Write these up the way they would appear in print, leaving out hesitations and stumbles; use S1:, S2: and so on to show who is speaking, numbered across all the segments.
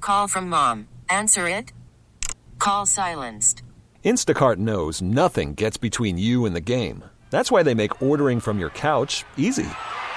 S1: Call from mom. Answer it. Call silenced.
S2: Instacart knows nothing gets between you and the game. That's why they make ordering from your couch easy.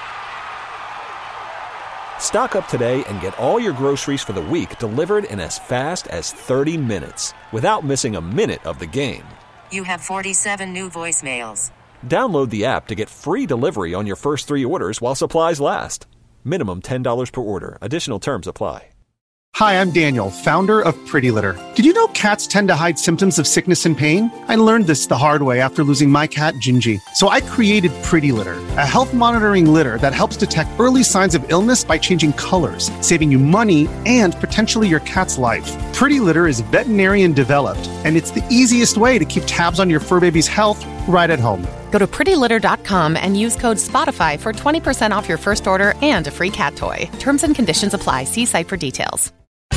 S2: Stock up today and get all your groceries for the week delivered in as fast as 30 minutes without missing a minute of the game.
S1: You have 47 new voicemails.
S2: Download the app to get free delivery on your first 3 orders while supplies last. Minimum $10 per order. Additional terms apply.
S3: Hi, I'm Daniel, founder of Pretty Litter. Did you know cats tend to hide symptoms of sickness and pain? I learned this the hard way after losing my cat, Gingy. So I created Pretty Litter, a health monitoring litter that helps detect early signs of illness by changing colors, saving you money and potentially your cat's life. Pretty Litter is veterinarian developed, and it's the easiest way to keep tabs on your fur baby's health right at home.
S4: Go to prettylitter.com and use code SPOTIFY for 20% off your first order and a free cat toy. Terms and conditions apply. See site for details.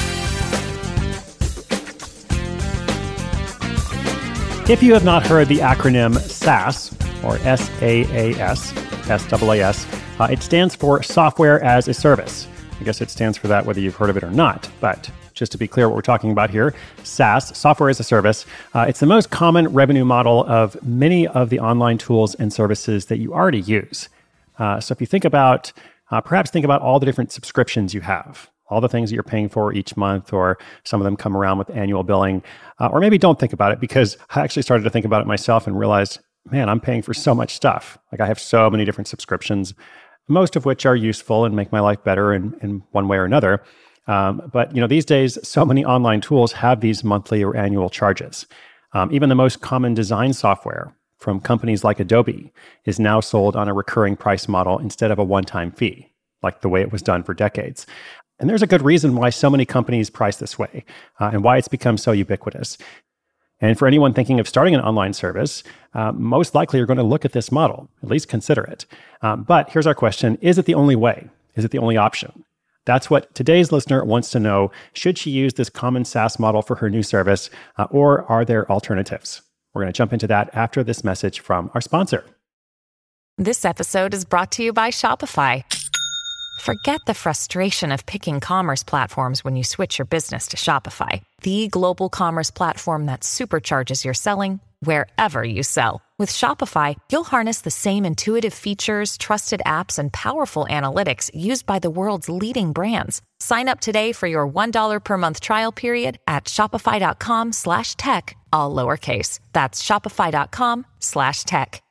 S5: If you have not heard the acronym SaaS, or SaaS, SaaS, it stands for Software as a Service. I guess it stands for that whether you've heard of it or not. But just to be clear what we're talking about here, SaaS, Software as a Service, it's the most common revenue model of many of the online tools and services that you already use. So if you think about, perhaps think about all the different subscriptions you have, all the things that you're paying for each month, or some of them come around with annual billing, or maybe don't think about it, because I actually started to think about it myself and realized, man, I'm paying for so much stuff. Like I have so many different subscriptions, most of which are useful and make my life better in one way or another. But these days, so many online tools have these monthly or annual charges. Even the most common design software from companies like Adobe is now sold on a recurring price model instead of a one-time fee, like the way it was done for decades. And there's a good reason why so many companies price this way, and why it's become so ubiquitous. And for anyone thinking of starting an online service, most likely you're going to look at this model, at least consider it. But here's our question. Is it the only way? Is it the only option? That's what today's listener wants to know. Should she use this common SaaS model for her new service, or are there alternatives? We're going to jump into that after this message from our sponsor.
S6: This episode is brought to you by Shopify. Forget the frustration of picking commerce platforms when you switch your business to Shopify, the global commerce platform that supercharges your selling wherever you sell. With Shopify, you'll harness the same intuitive features, trusted apps, and powerful analytics used by the world's leading brands. Sign up today for your $1 per month trial period at shopify.com/tech, all lowercase. That's shopify.com/tech.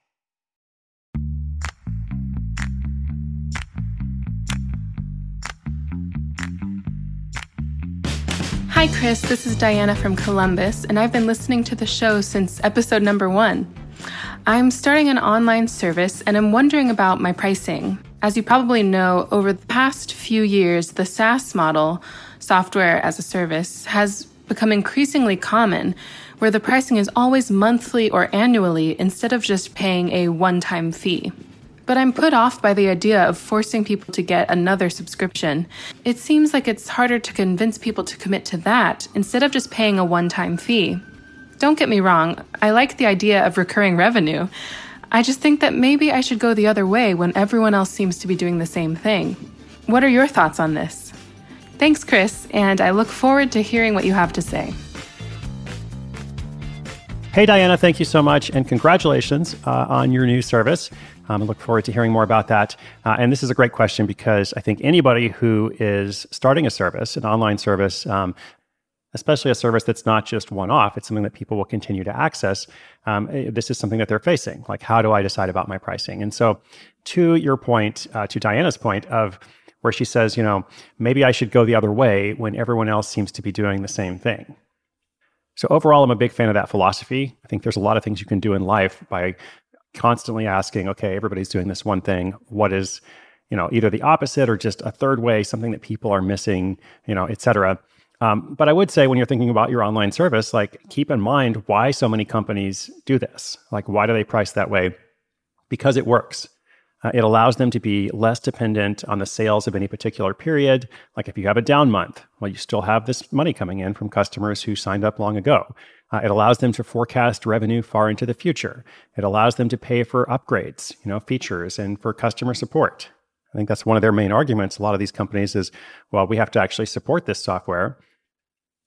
S7: Hi, Chris. This is Diana from Columbus, and I've been listening to the show since episode number 1. I'm starting an online service, and I'm wondering about my pricing. As you probably know, over the past few years, the SaaS model, software as a service, has become increasingly common, where the pricing is always monthly or annually instead of just paying a one-time fee. But I'm put off by the idea of forcing people to get another subscription. It seems like it's harder to convince people to commit to that instead of just paying a one-time fee. Don't get me wrong, I like the idea of recurring revenue. I just think that maybe I should go the other way when everyone else seems to be doing the same thing. What are your thoughts on this? Thanks, Chris, and I look forward to hearing what you have to say.
S5: Hey, Diana, thank you so much, and congratulations on your new service. I look forward to hearing more about that. And this is a great question because I think anybody who is starting a service, an online service, especially a service that's not just one-off, it's something that people will continue to access. This is something that they're facing. Like, how do I decide about my pricing? And so to your point, to Diana's point of where she says, maybe I should go the other way when everyone else seems to be doing the same thing. So overall, I'm a big fan of that philosophy. I think there's a lot of things you can do in life by constantly asking, okay, everybody's doing this one thing. What is, either the opposite or just a third way, something that people are missing, et cetera. But I would say when you're thinking about your online service, keep in mind why so many companies do this. Why do they price that way? Because it works. It allows them to be less dependent on the sales of any particular period. Like if you have a down month, well, you still have this money coming in from customers who signed up long ago. It allows them to forecast revenue far into the future. It allows them to pay for upgrades, features, and for customer support. I think that's one of their main arguments. A lot of these companies is, well, we have to actually support this software.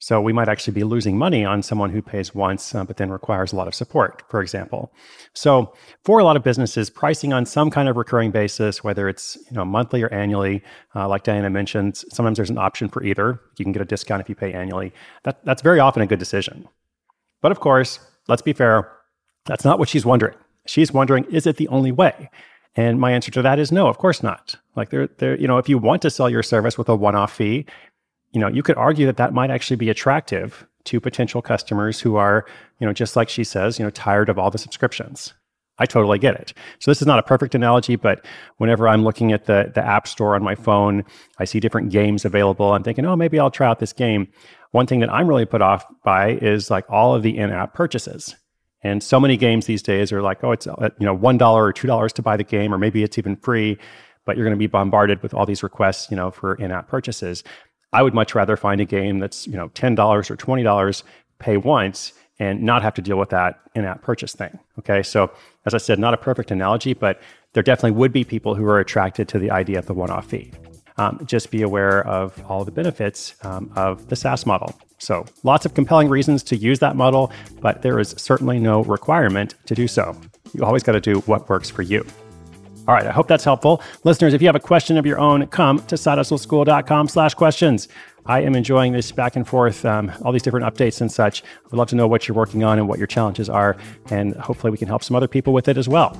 S5: So we might actually be losing money on someone who pays once, but then requires a lot of support, for example. So for a lot of businesses, pricing on some kind of recurring basis, whether it's monthly or annually, like Diana mentioned, sometimes there's an option for either. You can get a discount if you pay annually. That's very often a good decision. But of course, let's be fair, that's not what she's wondering. She's wondering, is it the only way? And my answer to that is no, of course not. Like if you want to sell your service with a one-off fee, you could argue that might actually be attractive to potential customers who are, just like she says, tired of all the subscriptions. I totally get it. So this is not a perfect analogy, but whenever I'm looking at the App Store on my phone, I see different games available. I'm thinking, oh, maybe I'll try out this game. One thing that I'm really put off by is like all of the in-app purchases. And so many games these days are like, oh, it's $1 or $2 to buy the game, or maybe it's even free, but you're going to be bombarded with all these requests, for in-app purchases. I would much rather find a game that's, $10 or $20, pay once, and not have to deal with that in-app purchase thing. Okay, so as I said, not a perfect analogy, but there definitely would be people who are attracted to the idea of the one-off fee. Just be aware of all the benefits of the SaaS model. So lots of compelling reasons to use that model, but there is certainly no requirement to do so. You always got to do what works for you. All right, I hope that's helpful. Listeners, if you have a question of your own, come to sidehustleschool.com/questions. I am enjoying this back and forth, all these different updates and such. I would love to know what you're working on and what your challenges are, and hopefully we can help some other people with it as well.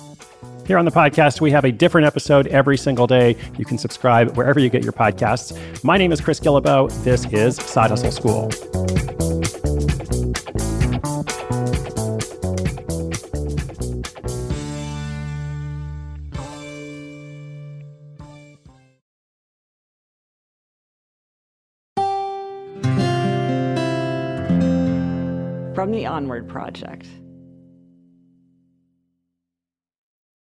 S5: Here on the podcast, we have a different episode every single day. You can subscribe wherever you get your podcasts. My name is Chris Guillebeau. This is Side Hustle School.
S8: From the Onward Project.